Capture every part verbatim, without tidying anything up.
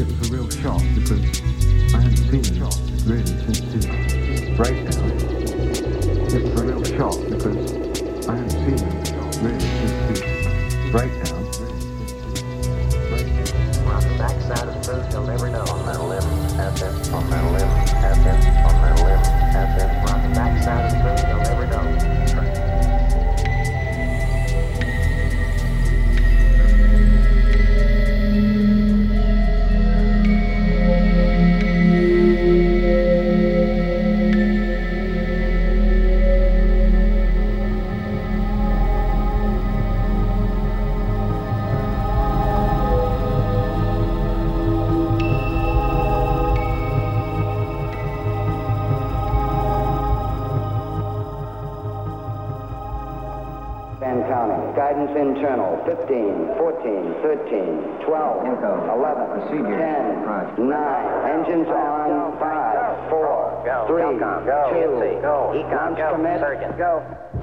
it was a real shock because I hadn't seen it really since his breakdown. It was a real shock because I hadn't seen it really since his breakdown. On the backside of food you'll never know. On that lip, F F. On that lip, F F. On that lip, F F. On the backside of food you'll never know. That's right. And counting. Guidance internal. fifteen, fourteen, thirteen, twelve, Info. eleven, Procedure. ten, Right. nine. Engines on. five, four, Go. three, Telcom, go. two, Go. Econ, launch go. commit. Surgeon, go.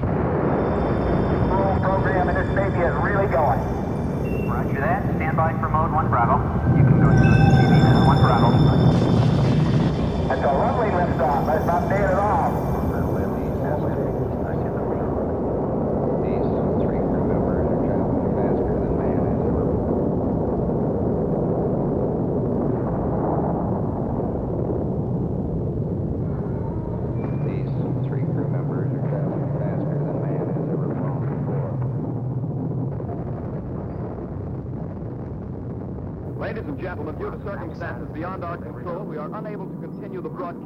Full program in this baby is really going. Roger that. Stand by for mode one Bravo. You can go to T V now. One Bravo. That's a lovely liftoff. That's not bad at all. Ladies and gentlemen, due to circumstances beyond our control, we are unable to continue the broadcast.